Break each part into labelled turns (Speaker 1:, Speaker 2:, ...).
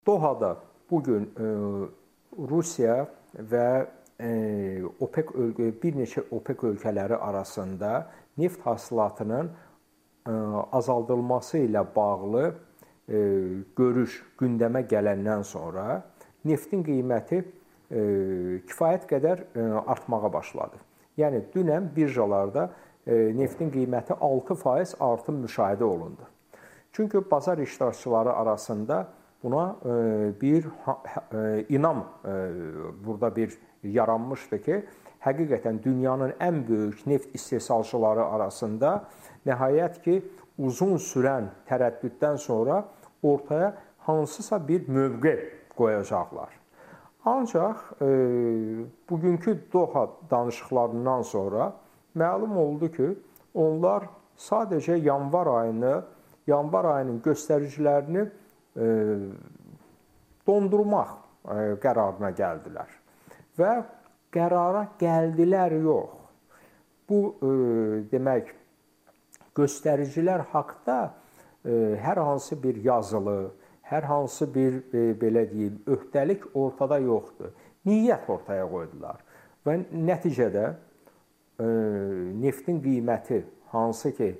Speaker 1: Dohada bugün Rusiya və bir neçə OPEC ölkələri arasında neft hasilatının azaldılması ilə bağlı görüş gündəmə gələndən sonra neftin qiyməti kifayət qədər artmağa başladı. Yəni dünən birjalarda neftin qiyməti 6% artım müşahidə olundu. Çünki bazar iştirakçıları arasında buna bir inam burada bir yaranmışdı ki, həqiqətən dünyanın ən böyük neft istehsalçıları arasında nəhayət ki, uzun sürən tərəddüddən sonra ortaya hansısa bir mövqe qoyacaqlar. Ancaq bugünkü Doha danışıqlarından sonra məlum oldu ki, onlar sadəcə yanvar ayının göstəricilərini dondurmaq qərarına gəldilər. Və qərara gəldilər yox. Bu, demək, göstəricilər haqda hər hansı bir yazılı, hər hansı bir, belə deyim, öhdəlik ortada yoxdur. Niyyət ortaya qoydular. Və nəticədə neftin qiyməti, hansı ki,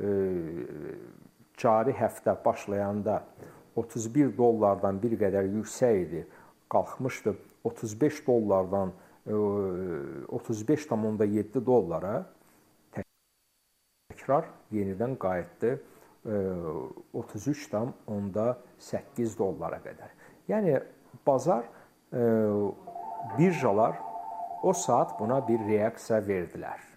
Speaker 1: cari həftə başlayanda 31 dollardan bir qədər yüksək idi, qalxmışdı 35 dollardan 35,7 dollara, təkrar yenidən qayıtdı 33,8 dollara qədər. Yəni, bazar, birjalar o saat buna bir reaksiya verdilər.